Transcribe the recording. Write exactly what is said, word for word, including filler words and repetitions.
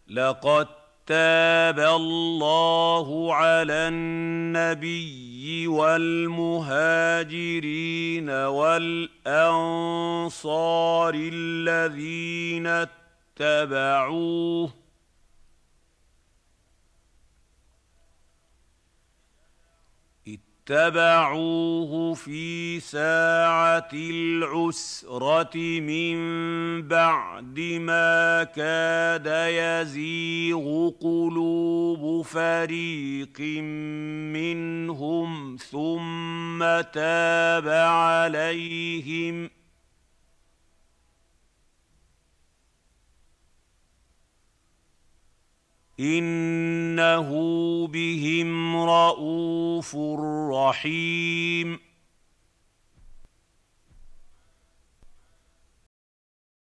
لقد تاب الله على النبي والمهاجرين والأنصار الذين اتبعوه اتبعوه في ساعة العسرة من بعد ما كاد يزيغ قلوب فريق منهم ثم تاب عليهم إنه بهم رءوف رحيم